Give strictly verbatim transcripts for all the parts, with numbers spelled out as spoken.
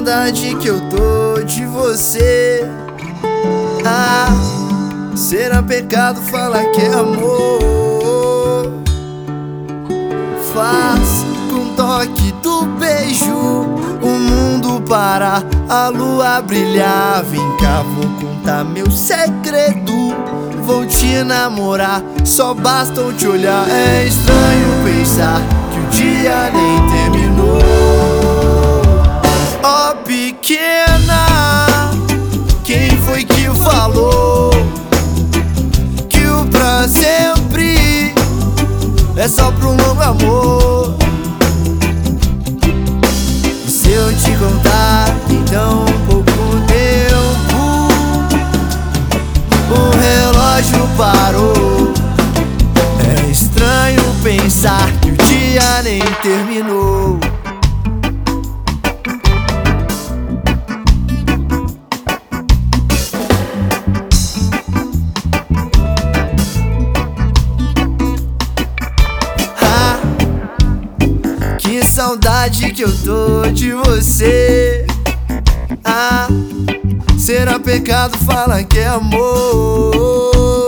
saudade que eu tô de você. Ah, será pecado falar que é amor? Faz com toque do beijo o mundo parar, a lua brilhar. Vem cá, vou contar meu segredo, vou te namorar, só basta eu te olhar. É estranho pensar que o dia nem terminou. Ó oh, pequena, quem foi que falou que o pra sempre é só pro longo amor? E se eu te contar que em tão pouco tempo o relógio parou, é estranho pensar que o dia nem terminou. Que saudade que eu tô de você. Ah, será pecado falar que é amor?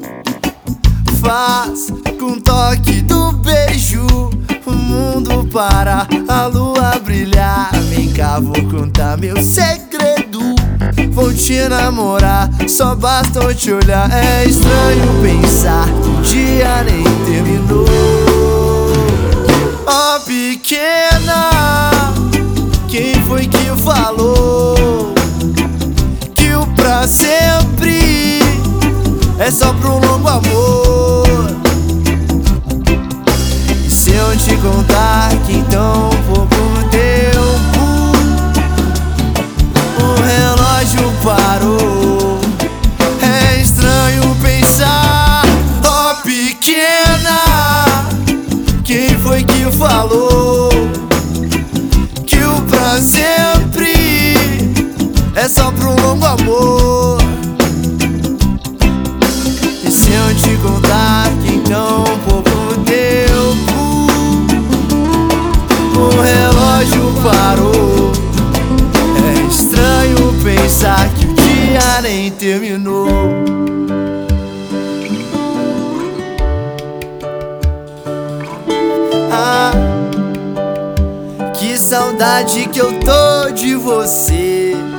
Faz com toque do beijo o mundo parar, a lua brilhar. Vem cá, vou contar meu segredo, vou te namorar, só basta eu te olhar. É estranho pensar que o dia nem terminou. Ó oh, pequena, quem foi que falou que o pra sempre é só pro longo amor? E se eu te contar que em tão pouco tempo o relógio parou, é estranho pensar. Ó oh, pequena, quem foi que falou que o pra sempre é só pro longo amor? E se eu te contar que em tão pouco tempo o relógio parou, é estranho pensar que o dia nem terminou. Que saudade que eu tô de você.